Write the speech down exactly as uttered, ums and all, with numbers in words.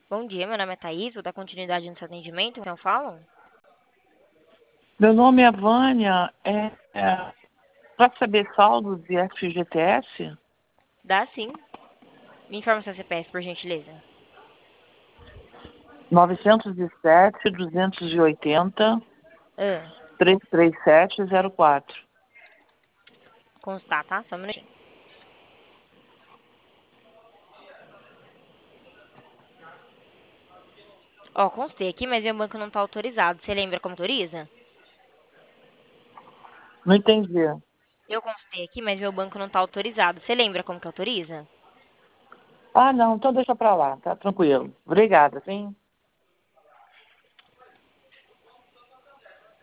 Bom dia, meu nome é Thaís, vou dar continuidade no seu atendimento, então falam? Meu nome é Vânia. É, é, para saber saldos e F G T S? Dá sim. Me informa seu C P F, por gentileza. novecentos e sete, duzentos e oitenta, Ah, trezentos e trinta e sete, zero quatro. constar, tá? Só um minutinho. Ó, constei aqui, mas meu banco não tá autorizado. Você lembra como autoriza? Não entendi. Eu constei aqui, mas meu banco não tá autorizado. Você lembra como que autoriza? Ah, não, então deixa pra lá, tá tranquilo. Obrigada, sim.